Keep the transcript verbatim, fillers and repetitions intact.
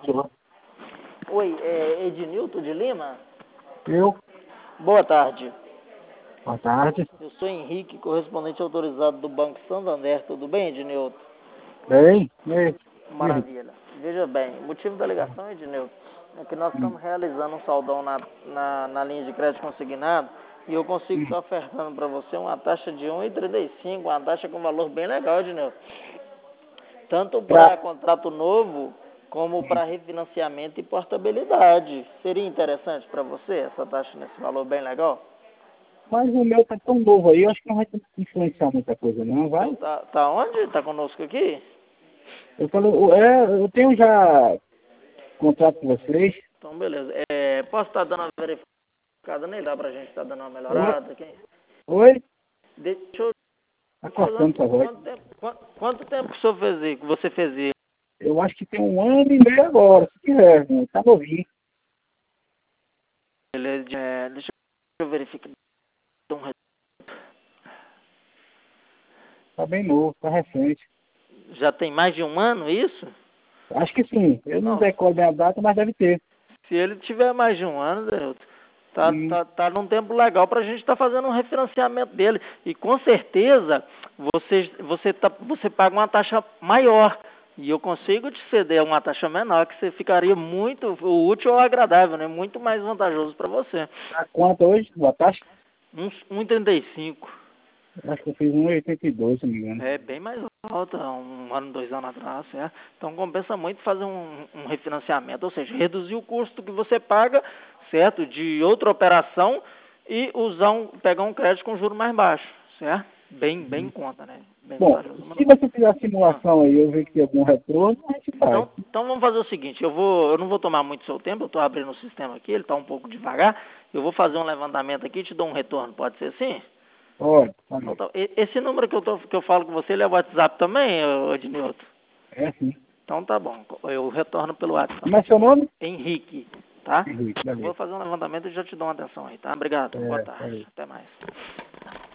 Alô? Oi, é Ednilton de Lima? Eu? Boa tarde. Boa tarde. Eu sou Henrique, correspondente autorizado do Banco Santander. Tudo bem, Ednilton? Bem? E aí? E aí? Maravilha. Veja bem, o motivo da ligação, Ednilton, é que nós Hum, estamos realizando um saldão na, na, na linha de crédito consignado e eu consigo hum. estar ofertando para você uma taxa de um vírgula trinta e cinco, uma taxa com valor bem legal, Ednilton. Tanto para Pra... contrato novo, como hum. para refinanciamento e portabilidade. Seria interessante para você essa taxa nesse valor bem legal? Mas o meu tá tão novo aí, eu acho que não vai influenciar muita coisa, não, O seu vai? tá, tá onde? Tá conosco aqui? Eu falo, é, eu tenho já contrato com vocês. Então, beleza. É, posso estar dando uma verificada nele? Dá pra gente estar dando uma Oi? melhorada aqui? Oi? Deixa eu Tá te fazer uma cortando essa pergunta. voz. Quanto tempo, quanto, quanto tempo que o senhor fez isso, que você fez isso? Eu acho que tem um ano e meio agora, se quiser, né? Tá novinho. Beleza. É, deixa eu verificar. um re- Tá bem novo, tá recente. Já tem mais de um ano isso? Acho que sim. Eu não Não. decoro bem a data, mas deve ter. Se ele tiver mais de um ano, Zé, tá, Hum. tá, tá num tempo legal para a gente estar fazendo um refinanciamento dele. E com certeza você, você, tá, você paga uma taxa maior. E eu consigo te ceder uma taxa menor, que você ficaria muito útil ou agradável, né? Muito mais vantajoso para você. Tá quanto hoje? Boa taxa? Um, um vírgula trinta e cinco. Acho que eu fiz um e oitenta e dois, se não me engano. É bem mais alta, um ano, dois anos atrás, certo? Então compensa muito fazer um, um refinanciamento, ou seja, reduzir o custo que você paga, certo? De outra operação e usar um, pegar um crédito com juros mais baixos, certo? Bem, bem em conta, né? Bem Bom, vantajoso. se você fizer a Ah, simulação aí, eu ver que tem algum retorno, a gente faz. Então, então vamos fazer o seguinte, eu vou, eu não vou tomar muito seu tempo, eu estou abrindo o sistema aqui, ele está um pouco devagar, eu vou fazer um levantamento aqui e te dou um retorno, pode ser assim? Olha, Então, olha, tá. E- esse número que eu, tô, que eu falo com você, ele é WhatsApp também, ô, Ednilton? é assim. Então tá bom, eu retorno pelo WhatsApp. Como é seu nome? Henrique, tá? Henrique, Vou beleza. fazer um levantamento e já te dou uma atenção aí, tá? Obrigado, boa É, tarde, valeu. até mais.